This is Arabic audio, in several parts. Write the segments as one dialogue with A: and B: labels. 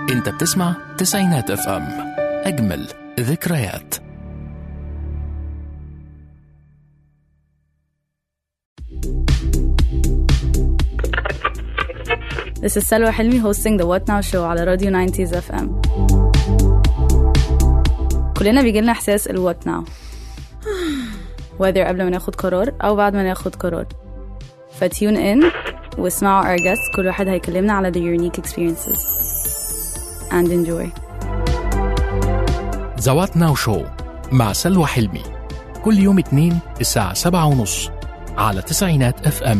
A: انت بتسمع تسعينات اف ام، اجمل ذكريات.
B: This is Salwa Hilmi hosting the What Now show على راديو 90s FM. كلنا بيجيلنا إحساس ال What Now whether قبل ما ناخد قرار أو بعد ما ناخد قرار. فتيون in واسمعوا our guests، كل واحد هيكلمنا على the unique experiences and enjoy.
A: The What Now show مع سلوى حلمي كل يوم اثنين الساعة 7:30 على تسعينات FM.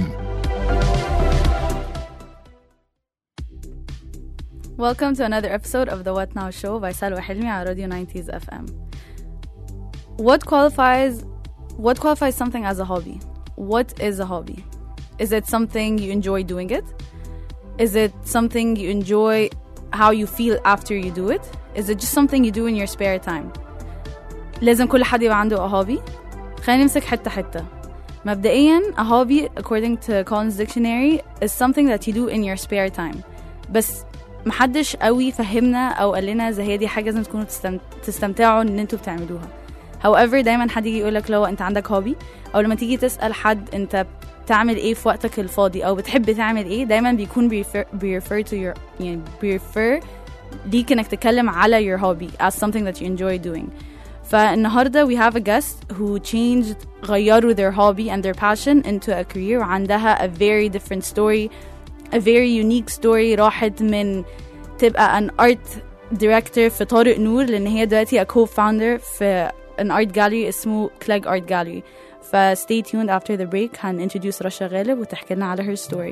B: Welcome to another episode of the What Now show by Salwa Hilmi على Radio 90s FM. What qualifies something as a hobby? What is a hobby? Is it something you enjoy doing it? Is it something you enjoy how you feel after you do it? Is it just something you do in your spare time? لازم كل حد يبقى عنده a hobby. خلينا نمسك حتة حتة. مبدئيا a hobby according to Collins Dictionary is something that you do in your spare time. بس محدش قوي فهمنا او قال لنا اذا هي دي حاجه لازم تكونوا تستمتعوا ان انتوا بتعملوها. however دايما حد يجي يقولك لو انت عندك هوبي، او لما تيجي تسال حد انت بتعمل ايه في وقتك الفاضي او بتحب تعمل ايه، دايما بيكون refer to your يعني refer ليك انك تتكلم على your hobby as something that you enjoy doing. فالنهارده we have a guest who غيروا their hobby and their passion into a career، وعندها a very different story, a very unique story. راحت من تبقى an art director في طارق نور لأن هي دلوقتي a co-founder في an art gallery اسمه Clegg Art Gallery. stay tuned after the break. introduce رشا غالب وتحكي لنا على her story.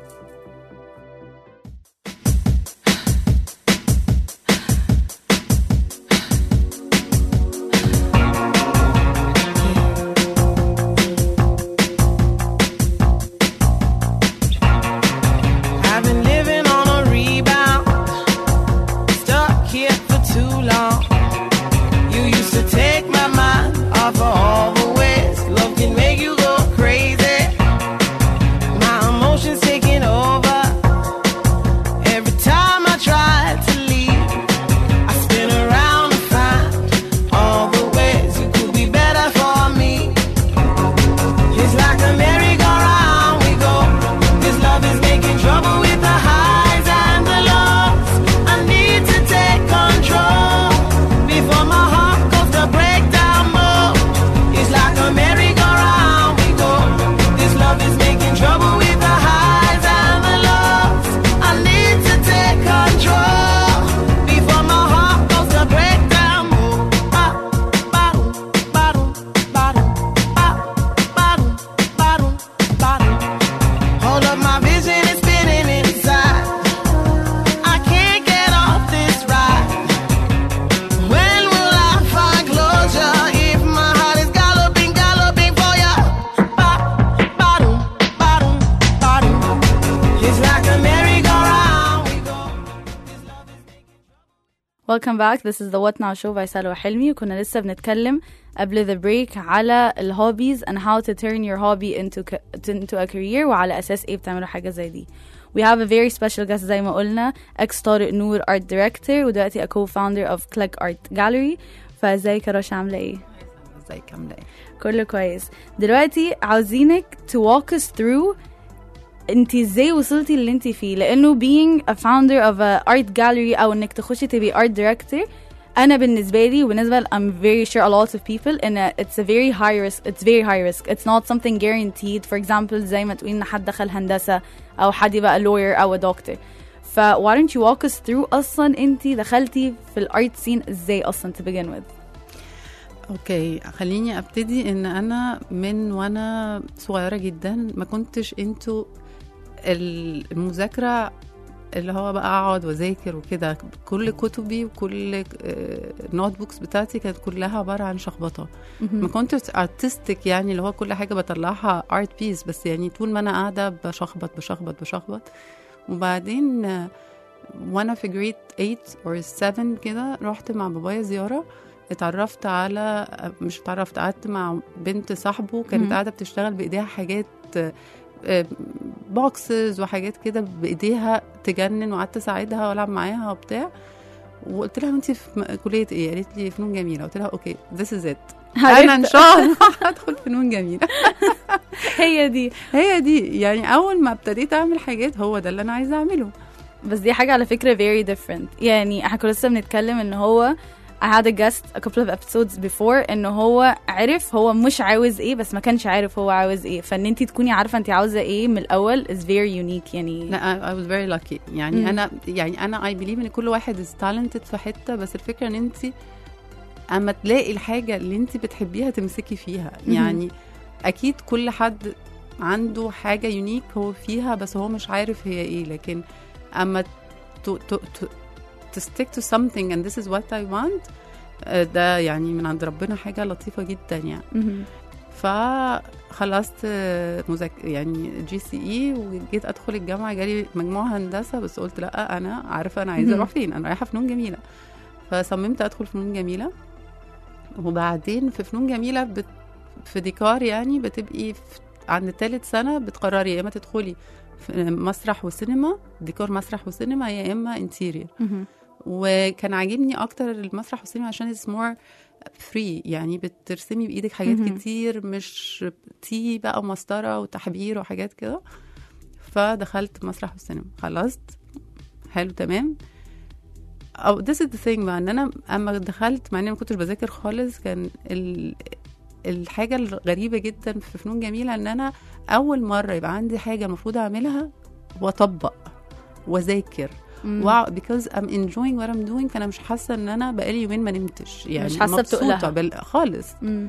B: Welcome back. This is the What Now show by Salwa Hilmi. وكنا لسه بنتكلم قبل the break على ال hobbies and how to turn your hobby into a career وعلى أساس إيه بتعملوا حاجة زي دي. We have a very special guest زي ما قلنا، ex طارق نور art director ودلوقتي a co-founder of Clegg Art Gallery. فازيك يا رشا، عاملة إيه؟
C: ازيك عاملة إيه؟
B: كله كويس. دلوقتي عاوزينك to walk us through انتي ازاي وصلتي اللي انتي فيه، لانه being a founder of a art gallery او انك تخشي تبقي art director، انا بالنسبه لي وبالنسبه I'm very sure a lot of people ان it's very high risk. It's not something guaranteed. For example زي ما تقولي ان حد دخل هندسه او حد يبقى lawyer او a doctor. why don't you walk us through اصلا انتي دخلتي في الارت سين ازاي اصلا to begin with.
C: اوكي، خليني ابتدي ان انا من وانا صغيره جدا ما كنتش انتو المذاكره اللي هو بقى اقعد واذاكر وكده. كل كتبي وكل النوت بوكس بتاعتي كانت كلها عباره عن شخبطه. ما كنتش ارتستيك يعني اللي هو كل حاجه بطلعها ارت بيس، بس يعني طول ما انا قاعده بشخبط. وبعدين وانا في جريد 8 or 7 كده رحت مع بابايا زياره، قعدت مع بنت صاحبه كانت قاعده بتشتغل بايديها حاجات بوكسز وحاجات كده بايديها تجنن، وقعدت اساعدها والعب معاها وبتاع. وقلت لها انت في كليه ايه؟ قالت لي فنون جميله. قلت لها اوكي this is it، انا ان شاء الله هدخل فنون جميله.
B: هي دي
C: يعني اول ما ابتديت اعمل حاجات هو ده اللي انا عايزه اعمله.
B: بس دي حاجة على فكرة very different. يعني احنا كنا لسه بنتكلم ان هو I had a guest a couple of episodes before ان هو عرف هو مش عاوز ايه، بس ما كانش عارف هو عاوز ايه. فان انتي تكوني عارفة انتي عاوزة ايه من الاول is very unique. يعني
C: لا I was very lucky. يعني انا I believe ان كل واحد is talented في حتة، بس الفكرة ان انتي اما تلاقي الحاجة اللي انتي بتحبيها تمسكي فيها. يعني اكيد كل حد عنده حاجة يونيك هو فيها بس هو مش عارف هي ايه، لكن اما to stick to something and this is what I want ده يعني من عند ربنا حاجة لطيفة جدا يعني. فخلصت يعني GCE وجيت أدخل الجامعة، جالي مجموعة هندسة، بس قلت لأ أنا عارفة أنا عايزة أروح فين، أنا رايحة فنون جميلة. فصممت أدخل فنون جميلة. وبعدين في فنون جميلة في ديكار يعني بتبقي عند ثالث سنة بتقرري يا إما تدخلي في مسرح وسينما، ديكور مسرح وسينما، يا إما انتيرير. وكان عاجبني أكتر المسرح والسينما عشان it's more free، يعني بترسمي بإيدك حاجات كتير، مش تي بقى مسطرة وتحبير وحاجات كده. فدخلت مسرح والسينما، خلصت حلو تمام. أو this is the thing بقى، إن أنا أما دخلت مع إني ما كنتش بذاكر خالص، كان الحاجة الغريبة جدا في فنون جميلة ان انا اول مرة يبقى عندي حاجة المفروض اعملها واطبق واذاكر because I'm enjoying what I'm doing. فانا مش حاسة ان انا بقالي يومين ما نمتش، يعني
B: مش حاسة بتقلها
C: خالص.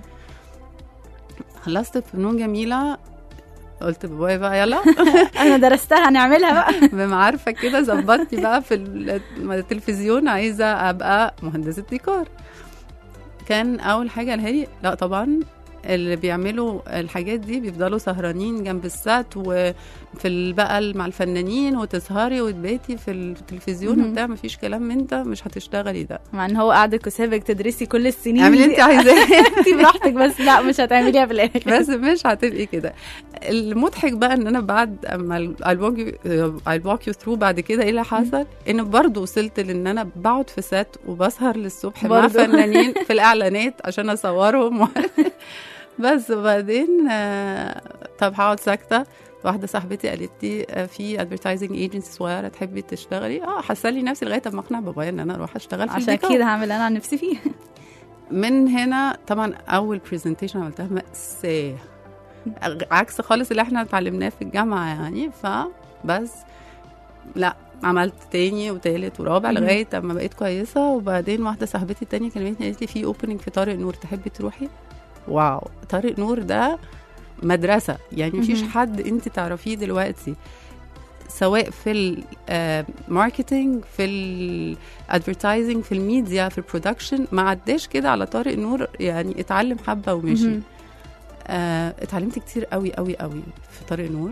C: خلصت فنون جميلة، قلت بابايا بقى يلا
B: انا درستها هنعملها بقى.
C: بمعرفة كده ظبطتي بقى في التلفزيون، عايزة ابقى مهندسة ديكور. كان اول حاجه قالها لي لا طبعا اللي بيعملوا الحاجات دي بيفضلوا سهرانين جنب السات وفي بقى مع الفنانين وتسهري وتباتي في التلفزيون وبتاع، مفيش كلام من ده، مش هتشتغلي ده.
B: مع ان هو قاعدك وسابك تدرسي كل السنين،
C: اعملي انت عايزاه
B: انت براحتك، بس لا مش هتعمليها في الاخر،
C: بس مش هتبقي كده. المضحك بقى ان انا بعد اما I'll walk you through بعد كده ايه اللي حصل، ان برضو وصلت لان انا بقعد في سات وبسهر للصبح مع فنانين في الاعلانات عشان اصورهم بس. وبعدين طب هقعد ساكته. واحده صاحبتي قالت لي في ادفرتايزنج ايجنسي صغيره تحبي تشتغلي؟ حسالي نفسي لغايه ما اقنع بابايا ان انا اروح اشتغل في
B: عشان كده هعمل انا عن نفسي فيه.
C: من هنا طبعا اول برزنتيشن عملتها مأساة، عكس خالص اللي احنا اتعلمناه في الجامعه يعني. فبس لا عملت تاني وتالت ورابع لغايه اما بقيت كويسه. وبعدين واحده صاحبتي التانية كلمتني قالت لي في اوبننج في طارق نور، تحبي تروحي؟ واو، طارق نور ده مدرسة، يعني مفيش حد انت تعرفيه دلوقتي سواء في الماركتينج، في الادفرتايزنج، في الميديا، في البرودكشن، ما عداش كده على طارق نور. يعني اتعلم حبة ومشي. اتعلمت كتير قوي قوي قوي في طارق نور،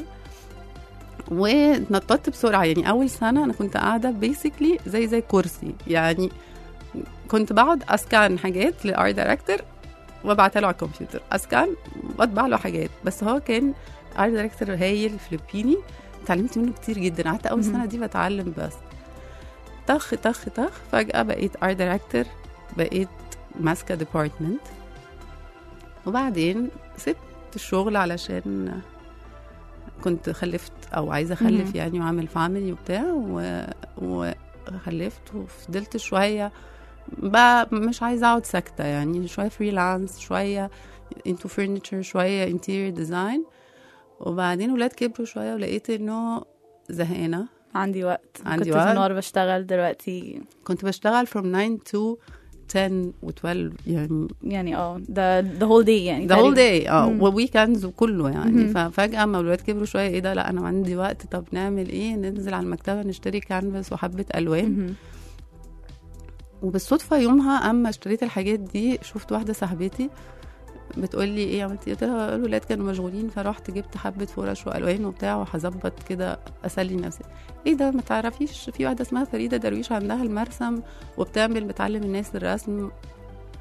C: ونططت بسرعة. يعني أول سنة أنا كنت قاعدة بيسيكلي زي كرسي، يعني كنت بقعد أسكان حاجات للآرت دايركتور وابعتها له على الكمبيوتر، اسكان واطبع له حاجات. بس هو كان ارت دايركتور هايل فلبيني، اتعلمت منه كتير جدا. قعدت اول سنه دي بتعلم بس طخ طخ طخ. فجاه بقيت ارت دايركتور، بقيت ماسكه ديبارتمنت. وبعدين سبت الشغل علشان كنت خلفت او عايزه اخلف يعني، وعامل فاميلي وبتاع، وخلفت وفضلت شويه بقى مش عايزة أقعد ساكتة، يعني شوية فريلانس، شوية into furniture، شوية interior design. وبعدين ولاد كبروا شوية ولقيت إنه زهقانة،
B: عندي وقت. كنت في النهار بشتغل، دلوقتي كنت
C: بشتغل from 9 to 10 و 12 يعني
B: the whole day، يعني
C: the whole day وweekends وكله يعني. ففجأة ما الولاد كبروا شوية ايه ده، لا أنا عندي وقت، طب نعمل ايه؟ ننزل على المكتبة نشتري كانفاس وحبة ألوان. وبالصدفة يومها أما اشتريت الحاجات دي شفت واحدة صاحبتي بتقول لي ايه عملتي؟ قلت لها الولاد كانوا مشغولين، فرحت جبت حبة فرش وألوان وبتاع وهظبط كده أسلي نفسي. ايه ده، ما تعرفيش في واحدة اسمها فريدة درويش عندها المرسم وبتعمل بتعلم الناس الرسم؟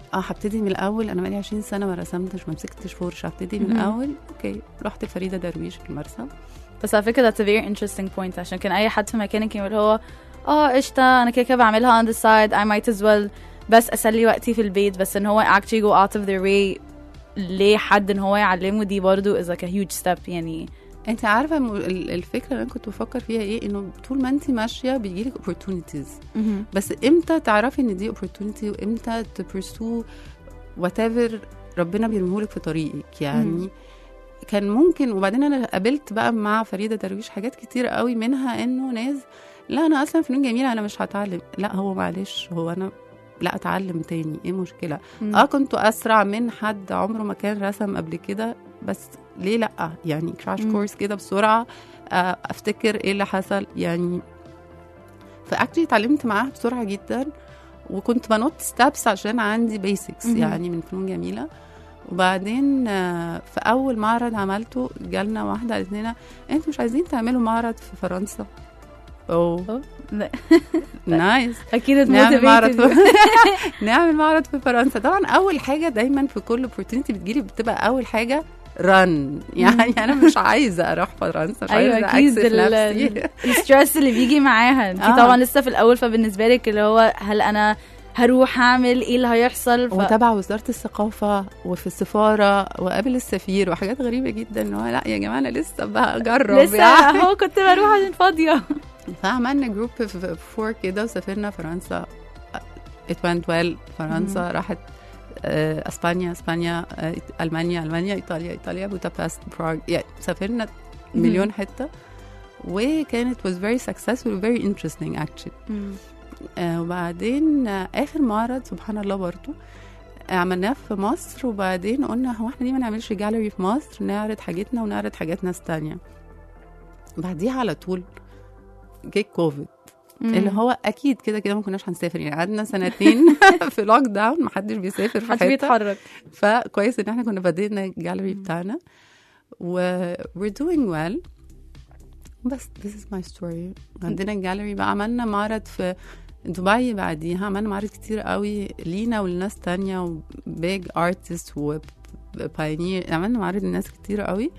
C: هبتدي من الاول، انا بقالي 20 سنه ما رسمتش ما مسكتش فرشه، هبتدي من الاول. اوكي، رحت فريده درويش في المرسى.
B: بس على فكره that's a very interesting point، عشان كان اي حد في مكانك يقول هو قشطه انا كده بعملها on the side I might as well بس اسلي وقتي في البيت، بس ان هو actually go out of their way ليه حد ان هو يعلمه، دي برضو is like a huge step. يعني
C: انت عارفه الفكره اللي انا كنت بفكر فيها ايه، انه طول ما انت ماشيه بيجيلك opportunities، بس امتى تعرفي ان دي opportunity وامتى تبرسو whatever ربنا بيرميهولك في طريقك يعني. كان ممكن، وبعدين انا قابلت بقى مع فريده درويش حاجات كتير قوي، منها انه ناس لا انا اصلا فنون جميله انا مش هتعلم، لا هو معلش هو انا لا اتعلم تاني، ايه مشكله؟ كنت اسرع من حد عمره ما كان رسم قبل كده، بس ليه لا يعني كراش كورس كده بسرعه افتكر ايه اللي حصل يعني. فاكتلي اتعلمت معاها بسرعه جدا، وكنت بنط ستابس عشان عندي بيسكس يعني من فنون جميله. وبعدين في اول معرض عملته جالنا واحده قالت لنا انتوا مش عايزين تعملوا معرض في فرنسا؟ نايس،
B: اكيد
C: نعمل معرض في فرنسا. طبعا اول حاجه دايما في كل اوبورتونيتي بتجيلي بتبقى اول حاجه رن، يعني انا مش عايزه اروح فرنسا، مش عايزه اكسف نفسي
B: الستريس اللي بيجي معاها. انت طبعا لسه في الاول، فبالنسبه لك اللي هو هل انا هروح اعمل ايه اللي هيحصل
C: وتابع وزاره الثقافه وفي السفاره وقابل السفير وحاجات غريبه جدا، ان هو لا يا جماعه انا لسه بجرب
B: لسه يعني. هو كنت بروح عشان فاضيه.
C: فعملنا جروب في 4 كده وسافرنا فرنسا. it went well. فرنسا راحت اسبانيا المانيا ايطاليا بودابست براغ، يعني سافرنا مليون حته، وكانت was very successful و very interesting actually. وبعدين اخر معرض سبحان الله برضو عملناه في مصر، وبعدين قلنا هو احنا ليه ما نعملش جاليري في مصر نعرض حاجتنا ونعرض حاجات ناس تانية. بعديها على طول جه كوفيد، اللي هو اكيد كده ما كناش هنسافر، يعني قعدنا 2 سنين في لوك داون، ما حدش بيسافر في حته
B: بيتحرك.
C: فكويس ان احنا كنا بدينا الجاليري بتاعنا و we're doing well. بس this is my story. عندنا الجاليري بقى، عملنا معرض في دبي، بعديها عملنا معرض كتير قوي لينا ولناس تانية وبيج ارتست وباينير، عملنا معرض لناس كتير قوي.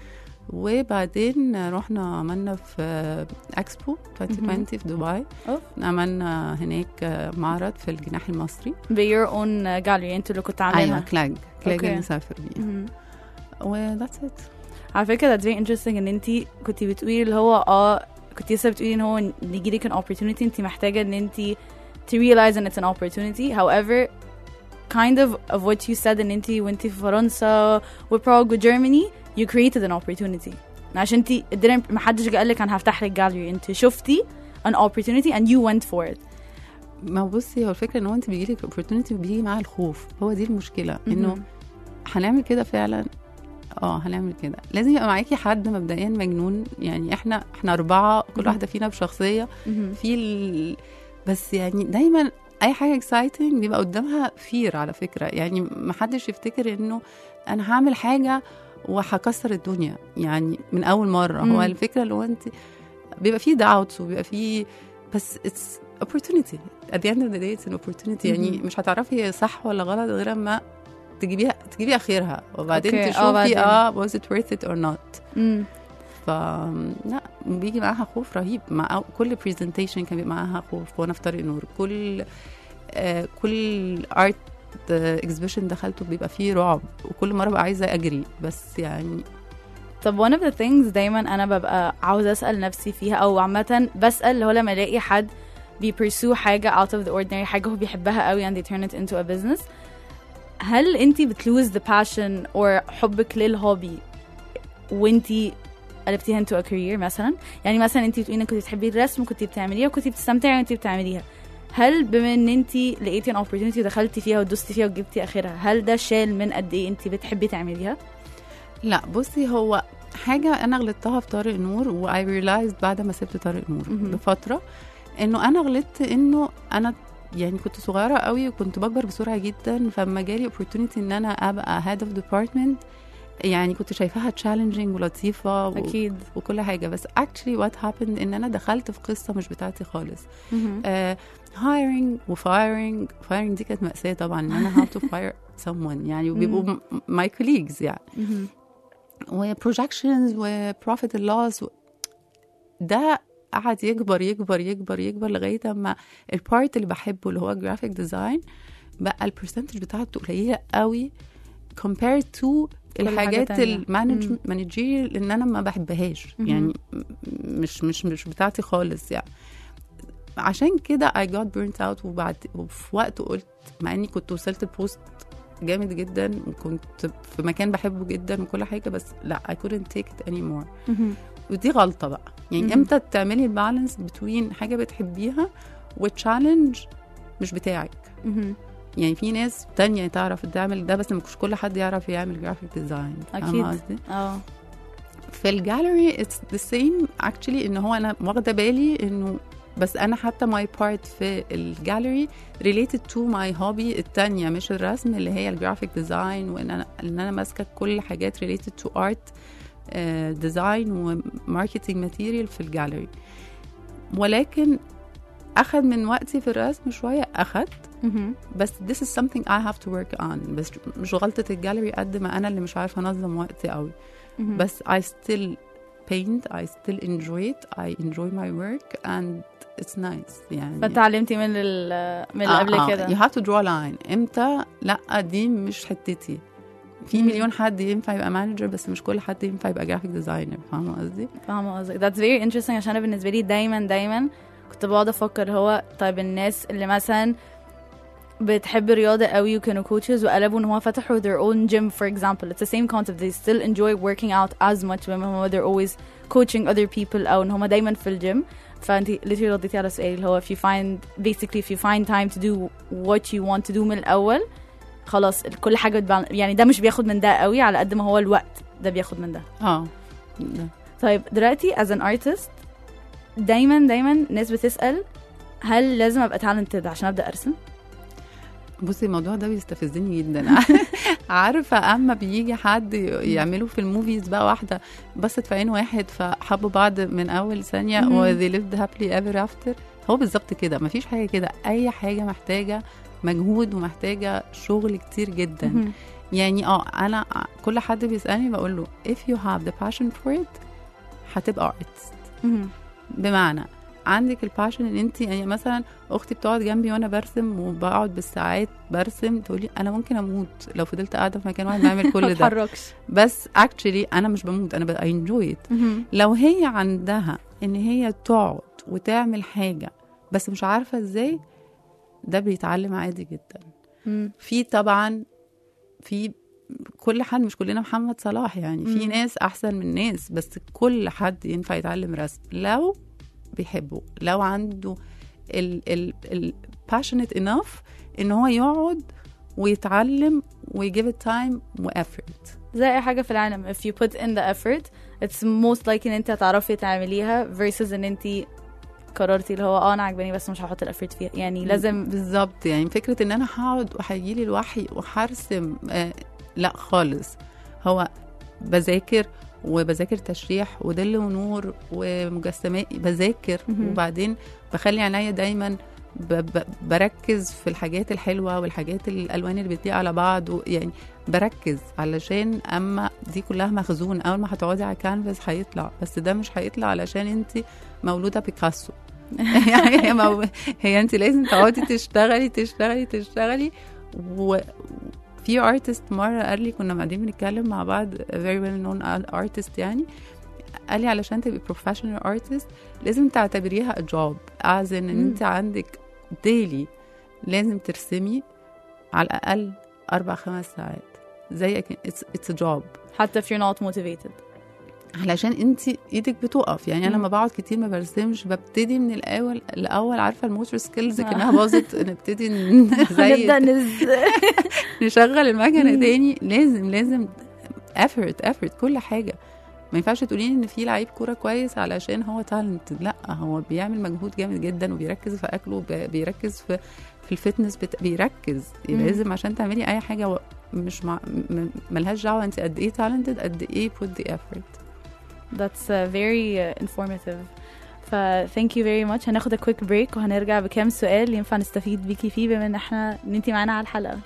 C: وبعدين رحنا عملنا في اكسبو 2020 في دبي. عملنا هناك معرض في الجناح المصري
B: بيور اون جاليري انتوا اللي كنتوا عاملينها.
C: ايوه كلاج اللي نسافر بيه. وذاتس ات.
B: على فكره that's very interesting ان انتي كنتي بتقولي اللي هو كنتي لسه بتقولي ان هو يجي لك an opportunity، انتي محتاجه ان انتي to realize ان it's an opportunity. however kind of what you said ان انتي وانتي في فرنسا وبراغ وجيرماني you created an opportunity، عشان انتي محدش قال لك انا هفتح لك جاليري، انتي شفتي an opportunity and you went for it.
C: ما بصي، هو الفكره ان هو انت بيجي لك opportunity وبيجي معاها الخوف، هو دي المشكله. انه هنعمل كده فعلا، هنعمل كده. لازم يبقى معاكي حد مبدئيا مجنون، يعني احنا 4 كل واحده فينا بشخصيه في بس يعني دايما اي حاجه exciting بيبقى قدامها fear على فكره. يعني ما حدش يفتكر انه انا هعمل حاجه وهكسر الدنيا يعني من اول مره. هو الفكره اللي هو انت بيبقى فيه doubts وبيبقى فيه، بس it's opportunity at the end of the day it's an opportunity. يعني مش هتعرفي هي صح ولا غلط غير ما تجيبي اخرها، وبعدين تشوفي was it worth it or not. لا بيجي معاها خوف رهيب. مع كل presentation كان بيبقى معاها خوف. وانا في طريق نور كل art exhibition دخلته بيبقى فيه رعب، وكل مرة بقى عايزة أجري بس يعني.
B: طب one of the things دايما أنا ببقى عاوزة أسأل نفسي فيها، أو عامة بسأل اللي هو لما ألاقي حد بيبرسو حاجة out of the ordinary، حاجة هو بيحبها قوي and they turn it into a business، هل أنتي بتلوز the passion or حبك للهوبي وأنتي قلبتيها into a career مثلا؟ يعني مثلا أنتي بتقولي إنك كنتي بتحبي الرسم وكنتي بتعمليها وكنتي بتستمتعي وأنتي بتعمليها، هل بما ان انتي لقيتي an opportunity ودخلتي فيها ودوستي فيها وجبتي اخرها، هل ده شال من قد ايه انتي بتحبي تعمليها؟
C: لا بصي، هو حاجة انا غلطتها في طارق نور و I realized بعد ما سبت طارق نور بفترة انه انا غلطت، انه انا يعني كنت صغيرة قوي وكنت بكبر بسرعة جدا. فلما جالي opportunity ان انا ابقى head of department يعني كنت شايفاها تشالنجينج ولطيفه
B: اكيد.
C: وكل حاجه، بس actually what happened ان انا دخلت في قصه مش بتاعتي خالص. hiring وfiring دي كانت مأساة طبعا، ان انا how to fire someone يعني، وبيبقوا my colleagues يعني. وprojections وprofit and loss ده قعد يكبر يكبر يكبر يكبر لغايه اما البارت اللي بحبه اللي هو جرافيك ديزاين بقى البرسنتج بتاعته قليله قوي compared to الحاجات المانجيريال ان انا ما بحبهاش يعني، مش بتاعتي خالص يعني. عشان كده I got burnt out. وفي وقت قلت، مع اني كنت وصلت البوست جامد جدا وكنت في مكان بحبه جدا وكل حاجه، بس لا I couldn't take it anymore. ودي غلطه بقى يعني. امتى تعملي البالانس بين حاجه بتحبيها والتشالنج مش بتاعك؟ يعني في ناس تانية تعرف تعمل ده، بس مش كل حد يعرف يعمل جرافيك ديزاين.
B: اكيد.
C: في الجاليري it's the same actually، ان هو انا واخده بالي انه بس انا حتى my part في الجاليري related to my hobby التانية مش الرسم، اللي هي الجرافيك ديزاين، وان انا ماسكه كل حاجات related to art ديزاين وماركتينج ماتيريال في الجاليري. ولكن اخذ من وقتي في الرسم شويه، بس this is something I have to work on. بس مش غلطه الجاليري قد ما انا اللي مش عارفه انظم وقتي قوي. بس I still paint, I still enjoy it, I enjoy my work and it's nice يعني.
B: فتعلمتي من اللي قبل كده.
C: you have to draw a line. امتى لا دي مش حتتي. في مليون حد ينفع يبقى مانجر، بس مش كل حد ينفع يبقى جرافيك ديزاينر. فاهمه قصدي؟
B: فاهمه قصدك. that's very interesting. عشان انا بالنسبه لي دايما كنت بقعد افكر، هو طيب الناس اللي مثلا بتحب الرياضه قوي وكانوا coaches وقلبوا ان هو فتحوا their own gym for example, it's the same concept. they still enjoy working out as much when they're always coaching other people او ان هم دايما في الجيم. فانت literally رديتي على السؤال اللي هو if you find time to do what you want to do من الاول، خلاص كل حاجه يعني ده مش بياخد من ده قوي على قد ما هو الوقت ده بياخد من ده. طيب دلوقتي as an artist دايما ناس بتسأل هل لازم ابقى talented عشان ابدا ارسم؟
C: بصي الموضوع ده بيستفزني جدا. عارفه اما بيجي حد يعملوا في الموفيز بقى واحده بصت في عين واحد فحبوا بعض من اول ثانيه و they lived happily ever after. هو بالظبط كده، مفيش حاجه كده. اي حاجه محتاجه مجهود ومحتاجه شغل كتير جدا. يعني انا كل حد بيسالني بقول له if you have the passion for it هتبقى artist. بمعنى عندك الباشن ان انت يعني مثلا اختي بتقعد جنبي وانا برسم وبقعد بالساعات برسم، تقولي انا ممكن اموت لو فضلت قاعده في مكان واحد بعمل كل ده. بس actually انا مش بموت، انا I enjoy it. لو هي عندها ان هي تقعد وتعمل حاجه بس مش عارفه ازاي، ده بيتعلم عادي جدا. في طبعا في كل حد، مش كلنا محمد صلاح يعني. في ناس احسن من ناس، بس كل حد ينفع يتعلم رسم لو بيحبه، لو عنده ال passionate enough ان هو يقعد ويتعلم ويجيب التايم وeffort.
B: زي اي حاجه في العالم if you put in the effort it's most likely ان انت هتعرفي تعمليها versus ان انت قررتي اللي هو انا عجباني بس مش هحط الافورت فيها. يعني لازم
C: بالظبط. يعني فكره ان انا هقعد وهيجيلي الوحي وهرسم لا خالص. هو بذاكر تشريح وظل ونور ومجسمات بذاكر، وبعدين بخلي عينيا دايما بركز في الحاجات الحلوه والحاجات الالوان اللي بتليق على بعض، يعني بركز علشان اما دي كلها مخزون اول ما هتقعدي على كانفاس هيطلع. بس ده مش هيطلع علشان انت مولوده بيكاسو. يعني هي انت لازم تقعدي تشتغلي. وفي ارتست مره قال لي، كنا قاعدين بنتكلم مع بعض very well known artist يعني، قال لي علشان تبقي professional artist لازم تعتبريها a job، as ان انت عندك daily لازم ترسمي على الاقل 4-5 ساعات زي it's a job،
B: حتى if you're not motivated،
C: علشان انت ايدك بتقف. يعني انا لما بقعد كتير ما برسمش ببتدي من الاول عارفه الموتور سكيلز كانها باظت، نبتدي زي
B: نبدا
C: نشغل المكنه تاني. لازم effort كل حاجه. ما ينفعش تقولين ان في لعيب كوره كويس علشان هو تالنت، لا، هو بيعمل مجهود جامد جدا وبيركز في اكله، بيركز في الفتنس، بيركز. لازم عشان تعملي اي حاجه مش ملهاش دعوه انت قد ايه talented، قد ايه put the effort.
B: That's very informative. thank you very much. هناخد a quick break وهنرجع بكام سؤال ينفع نستفيد بيكي فيه بما ان انتي معانا على الحلقة.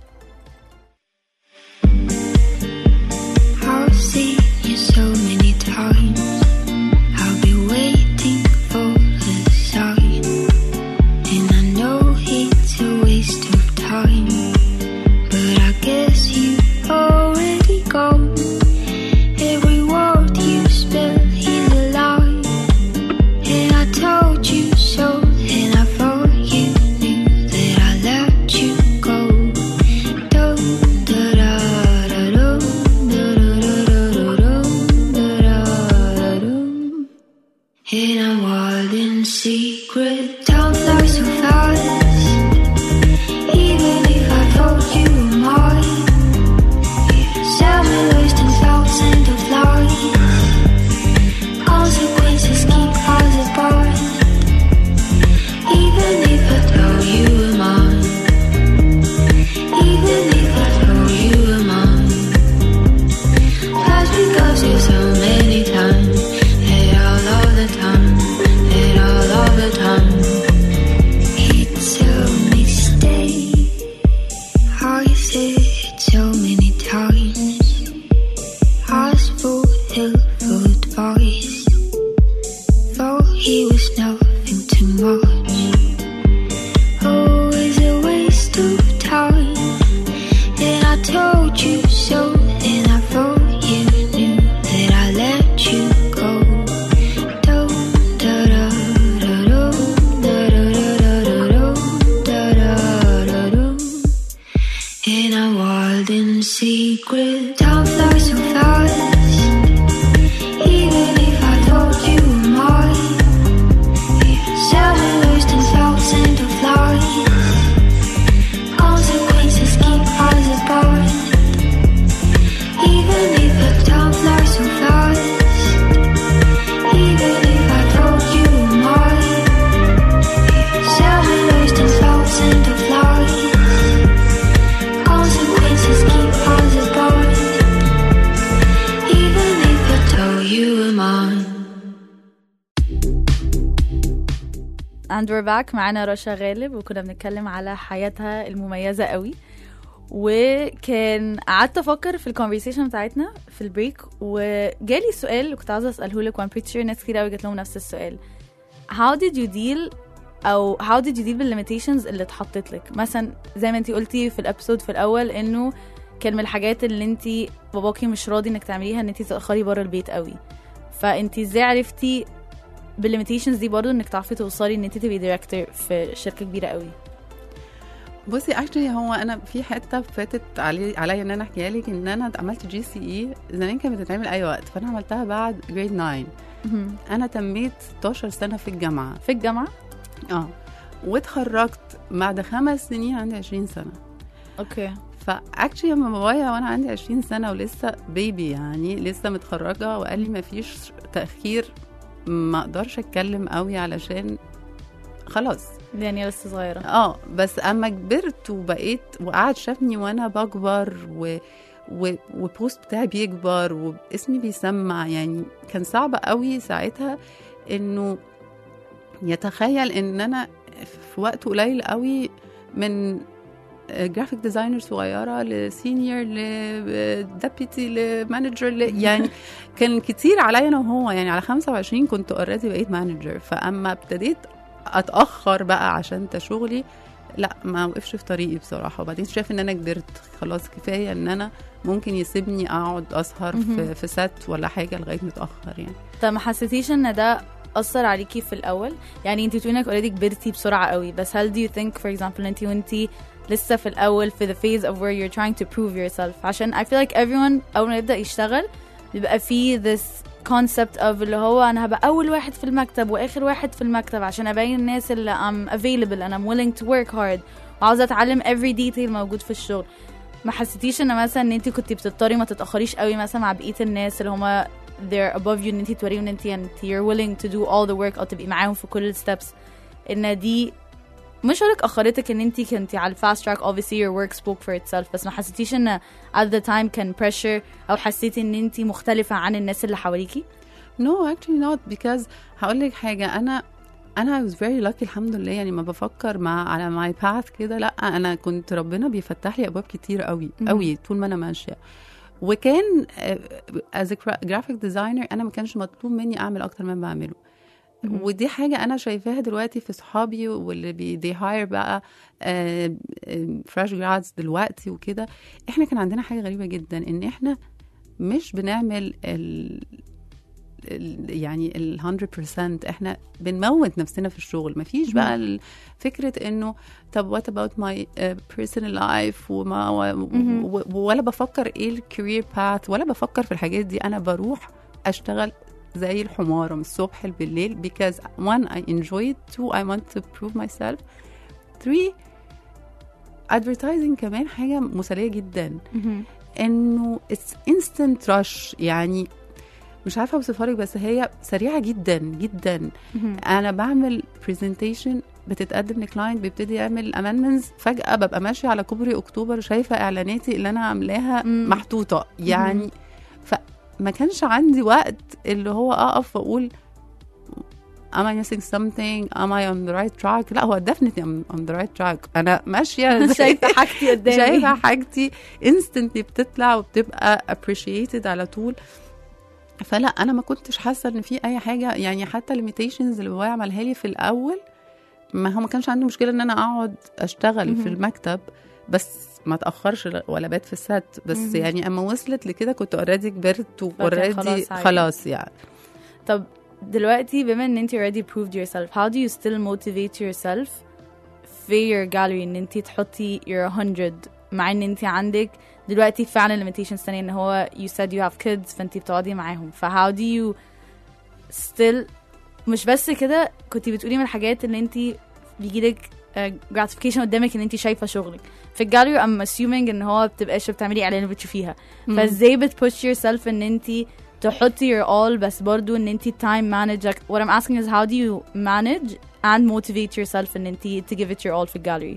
D: I'll see you so many times. I'll be waiting for the sign, and I know it's a waste of time, but I guess you already gone. Every word you spell is a lie, and I told you so, and I thought you knew that I let you go. And I'm wild in secret, time flies so fast. Even if I told you mine, set me lost in thousands of lies. Consequences keep us apart. Even if I told you mine, even if I told you mine, that's because there's so many times. All the time, and all the time, it's a mistake. I said it so many times. Asked for help, for advice. Thought he was nothing too much. Always a waste of time. And I told you so, and I thought you knew that I let you go. And I'm wild in secret, time flies so fast. Even if I told you mine, set me lost in thousands of lies. Consequences keep us apart. Even if the time flies so fast. Even if I told you mine, set me lost in thousands of lies. Consequences keep us apart. Even if I told you mine.
B: And we're back. معانا رشا غالب وكنا بنتكلم على حياتها المميزة قوي. وكان قعدت افكر في الكونفرسيشن بتاعتنا في البريك وجالي سؤال اللي كنت عاوزه اساله لك. وان pretty sure ناس كتير قوي جات لهم نفس السؤال. how did you deal بالlimitations اللي اتحطت لك؟ مثلا زي ما انتي قلتي في الابيسود في الاول انه كان من الحاجات اللي انتي باباكي مش راضي انك تعمليها ان انتي تاخري بره البيت قوي. فانتي ازاي عرفتي بالlimitations دي برضو انك تعرفي توصلي ان انتي تبقي دايركتور في شركه كبيره قوي؟
C: بصي اكشلي هو انا في حته فاتت عليا ان انا احكيها لك، ان انا عملت GCE زمان كانت بتتعمل اي وقت، فانا عملتها بعد جريد 9. انا تميت 16 سنه في الجامعه.
B: في الجامعه
C: واتخرجت بعد 5 سنين عندي 20 سنه.
B: اوكي.
C: فاكشلي لما بابايا وانا عندي 20 سنه ولسه بيبي يعني لسه متخرجه وقال لي ما فيش تاخير، ما اقدرش اتكلم قوي علشان خلاص
B: يعني لسه صغيره.
C: بس اما كبرت وبقيت وقعد شافني وانا بكبر والبوست بتاعي بيكبر واسمي بيسمع، يعني كان صعب قوي ساعتها انه يتخيل ان انا في وقت قليل قوي من جرافيك ديزاينر صغيره لسينيور لديبيتي لمانجر يعني كان كتير عليا انا وهو. يعني على 25 كنت اوريدي بقيت مانجر، فاما ابتديت اتاخر بقى عشان شغلي لا ما وقفش في طريقي بصراحه. وبعدين شايف ان انا قدرت خلاص كفايه ان انا ممكن يسيبني اقعد اسهر في سات ولا حاجه لغايه متاخر يعني.
B: طب ما حسيتيش ان ده اثر عليكي في الاول؟ يعني انتي بتقولي انك اوريدي كبرتي بسرعه قوي، بس هل do you think for example انتي لسه في الاول في the phase of where you're trying to prove yourself؟ عشان I feel like everyone اول ما يبدا يشتغل بيبقى فيه this concept of اللي هو انا هبقى اول واحد في المكتب واخر واحد في المكتب عشان ابين الناس اللي I'm available and I'm willing to work hard وعاوزه اتعلم every detail موجود في الشغل. ما حسيتيش ان مثلا ان انتي كنتي بتضطري ما تتاخريش قوي مثلا مع بقيه الناس اللي هما they're above you ان انتي توريهم ان انتي you're willing to do all the work او تبقي معاهم في كل الsteps، ان دي مش هقولك اخرتك ان انتي كنتي على الفاست تراك obviously your work spoke for itself بس ما حسيتيش ان at the time كان pressure او حسيتي ان انتي مختلفة عن الناس اللي حواليكي؟
C: No actually not because هقول لك حاجة أنا I was very lucky الحمد لله يعني ما بفكر على my path كده لا أنا كنت ربنا بيفتح لي أبواب كتير قوي قوي طول ما أنا ماشية وكان as a graphic designer أنا ما كانش مطلوب مني أعمل أكتر من بعمله ودي حاجة أنا شايفاها دلوقتي في صحابي واللي they hire بقى fresh grads دلوقتي وكده إحنا كان عندنا حاجة غريبة جدا إن إحنا مش بنعمل يعني 100% احنا بنموت نفسنا في الشغل مفيش بقى فكرة انه طب what about my personal life ولا بفكر ايه الكارير باث ولا بفكر في الحاجات دي انا بروح اشتغل زي الحمارة من الصبح بالليل because one I enjoy it two I want to prove myself three advertising كمان حاجة مسلية جدا انه it's instant rush يعني مش عارفة اوصفها لك بس هي سريعة جدا جدا انا بعمل presentation بتتقدم لكلاينت بيبتدي يعمل amendments فجأة ببقى ماشية على كوبري اكتوبر شايفة اعلاناتي اللي انا عاملاها محطوطة يعني فما كانش عندي وقت اللي هو اقف واقول am I missing something am I on the right track لا هو definitely I'm on the right track انا ماشية
B: شايفة حاجتي قدامي
C: شايفة حاجتي instantly بتطلع وبتبقى appreciated على طول فلا انا ما كنتش حاسه ان في اي حاجه يعني حتى limitations اللي بابايا عملها لي في الاول ما كانش عندي مشكله ان انا اقعد اشتغل في المكتب بس ما اتاخرش ولا بات في السات بس يعني اما وصلت لكده كنت اوريدي كبرت واوريدي خلاص يعني.
B: طب دلوقتي بما ان انت already proved yourself how do you still motivate yourself في your gallery ان انت تحطي your 100 مع ان انت عندك دلوقتي فعلا limitations تانية ان هو you said you have kids فانتي بتقعدي معاهم how do you still مش بس كده كنتي بتقولي من الحاجات ان انتي بيجيلك gratification قدامك ان انتي شايفة شغلك في الجاليري I'm assuming ان هو بتبقاش بتعملي اعلان بتشوفيها فازاي بتpush yourself ان انتي تحطي your all بس برضو ان انتي time manage what I'm asking is how do you manage and motivate yourself ان انتي to give it your all في الجاليري؟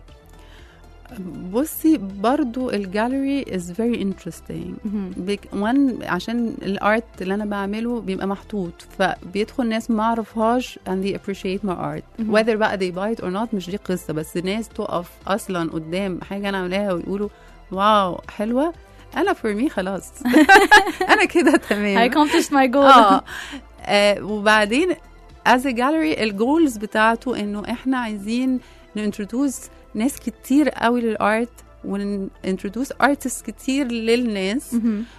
C: بصي برضو الجاليري is very interesting one عشان الارت اللي انا بعمله بيبقى محطوط فبيدخل ناس ما اعرفهاش and they appreciate my art whether بقى they buy it or not مش دي قصة بس ناس تقف اصلا قدام حاجة انا عاملاها ويقولوا واو حلوة انا for me خلاص انا كده تمام
B: I accomplished my goal
C: وبعدين as a gallery الجولز بتاعته انه احنا عايزين نintroduce ناس كتير قوي للارت ونintroduce artists كتير للناس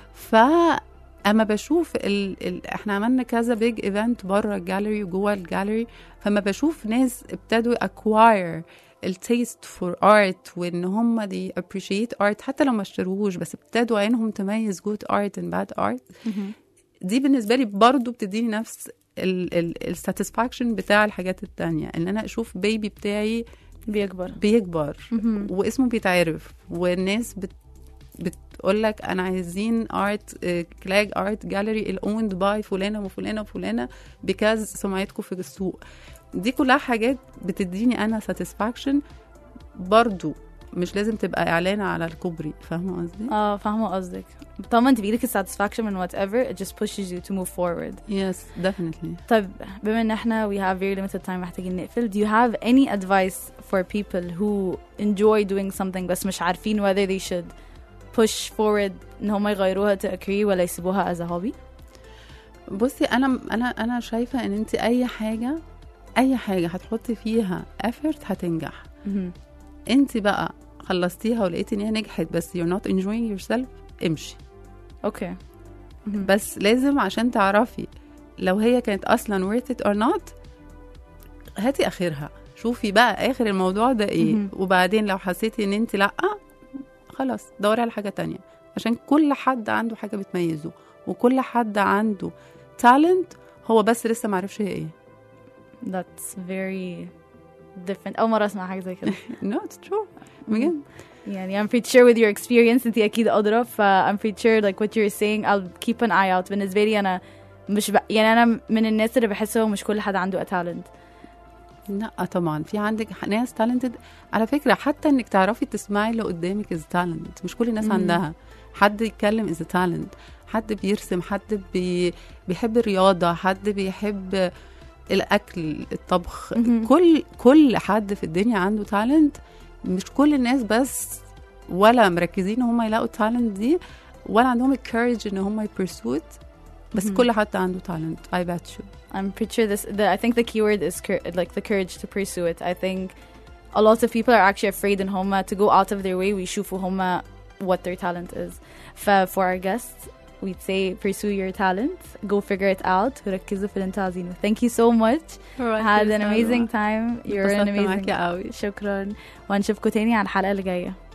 C: فاما بشوف احنا عملنا كذا بيج ايفنت بره الجاليري وجوه الجاليري فما بشوف ناس ابتدوا acquire التيست فور ارت وان هم دي appreciate art حتى لو ما اشتروهوش بس ابتدوا عينهم تميز good art and bad art دي بالنسبه لي برضو بتديني نفس الساتسفاكشن بتاع الحاجات التانية ان انا اشوف بيبي بتاعي بيكبر واسمه بيتعرف والناس بتقول لك انا عايزين ارت كلاج ارت جاليري الاوند باي فلانه وفلانه وفلانه بيكاز سمعتكم في السوق دي كلها حاجات بتديني انا ساتسفاكشن برضو مش لازم تبقى اعلان على الكوبري فاهمه قصدي
B: فاهمه قصدك طبعا انت بيجيلك الساتسفاكشن من whatever it just pushes you to move forward
C: yes definitely
B: طيب بما ان احنا we have very limited time محتاجين نقفل do you have any advice for people who enjoy doing something بس مش عارفين whether they should push forward ان هم يغيروها to a career ولا يسيبوها as a hobby؟
C: بصي انا شايفه ان انت اي حاجه هتحطي فيها effort هتنجح انت بقى خلصتيها ولقيتي ان هي نجحت بس you're not enjoying yourself امشي
B: اوكي
C: بس لازم عشان تعرفي لو هي كانت اصلا worth it or not هاتي اخرها شوفي بقى اخر الموضوع ده ايه وبعدين لو حسيتي ان انت لا خلاص دوري على حاجة تانية عشان كل حد عنده حاجة بتميزه وكل حد عنده talent هو بس لسه معرفش هي ايه.
B: That's very different. أول مرة أسمع حاجة زي كده.
C: No, it's true. بجد.
B: يعني I'm pretty sure with your experience أنتي أكيد أدرى I'm pretty sure like what you're saying I'll keep an eye out. بالنسبة لي أنا مش يعني أنا من الناس اللي بحسه مش كل حد عنده a talent.
C: لا طبعا في عندك ناس talented. على فكرة حتى انك تعرفي تسمعي اللي قدامك is talent. مش كل الناس عندها. حد يتكلم is a talent. حد بيرسم، حد بيحب الرياضة، حد بيحب الأكل، الطبخ. كل حد في الدنيا عنده talent. مش كل الناس بس ولا مركزين هم يلاقوا talent دي، ولا عندهم الcourage ان هم يبرسوت. بس كل حد عنده talent. I bet you.
B: I'm pretty sure I think the keyword is like the courage to pursue it. I think a lot of people are actually afraid in homa to go out of their way ويشوفوا homa what their talent is. For our guests, we'd say pursue your talent, go figure it out وركزوا في اللي انتوا عايزينه. Thank you so much. Had an amazing time. You're an amazing. شكرا. وهنشوفكم تاني على الحلقة اللي جاية.